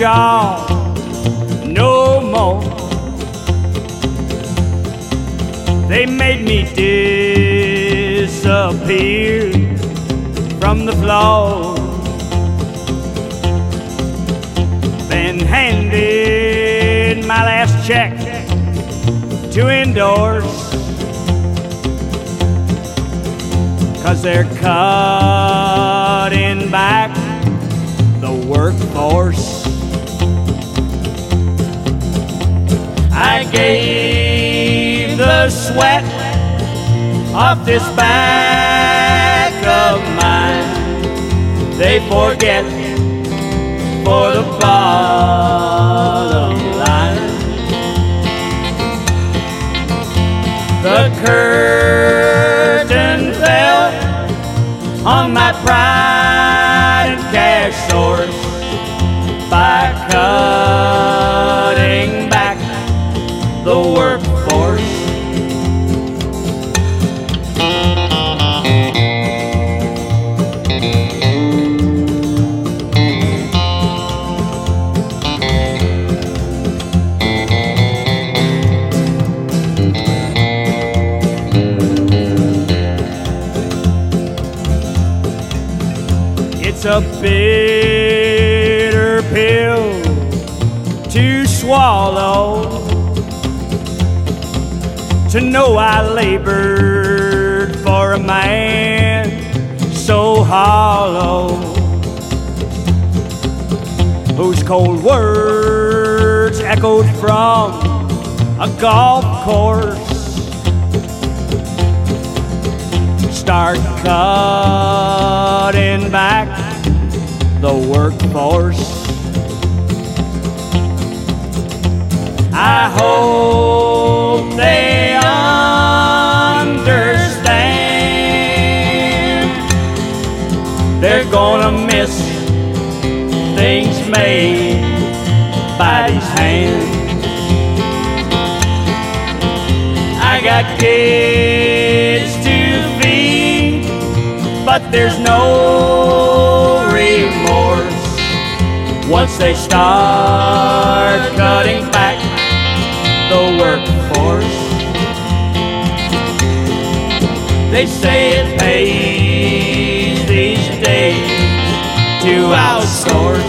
job no more. They made me disappear from the floor. Then handed my last check to endorse, 'cause they're cutting back the workforce. I gave the sweat off this back of mine. They forget for the bottom line. The curtain fell on my pride and cash source by cutting back the workforce. It's a bitter pill to swallow, to know I labored for a man so hollow, whose cold words echoed from a golf course. Start cutting back the workforce. I hope they understand. They're gonna miss things made by these hands. I got kids to feed, but there's no remorse once they start cutting back the workforce. They say it pays these days to outsource.